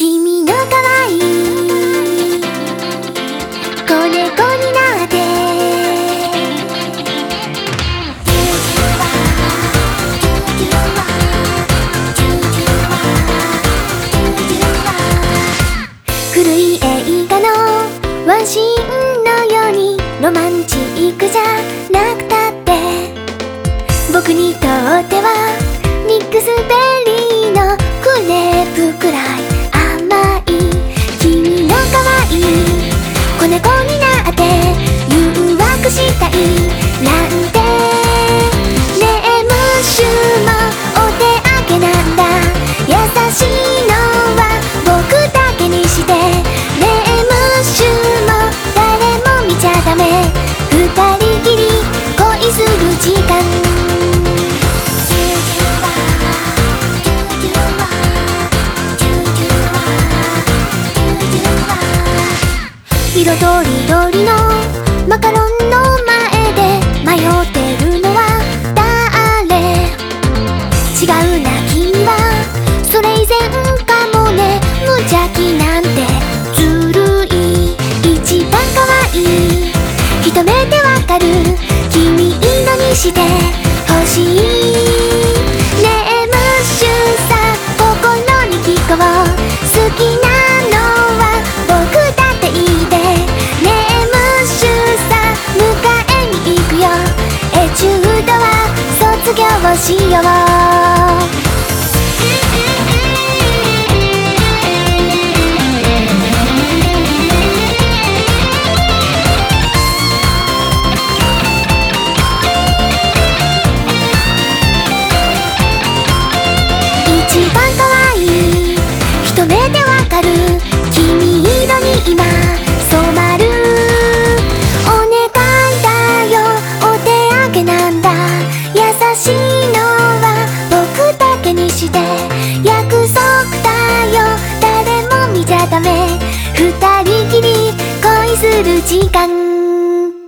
君の可愛い子猫になって古い映画のワンシーンのようにロマンチックじゃなくたって僕にとってはミックスベリーのクレープくらい甘い君の可愛い子猫になって誘惑したいなんてねえムッシュもお手上げなんだ優しいのは僕だけにしてねえムッシュも誰も見ちゃダメ二人きり恋する時間色とりどりのマカロンの前で迷ってるのは誰違うな君はそれ以前かもね無邪気なんてずるい一番可愛い一目でわかる君色にしてほしいねえムッシュさ心に聞こう好きなのは僕だっていいでねえムッシュさ迎えに行くよエチュードは卒業しよう一番可愛い一目でわかる君色に今染まるお願いだよお手上げなんだ優しいのは僕だけにして約束だよ誰も見ちゃダメ二人きり恋する時間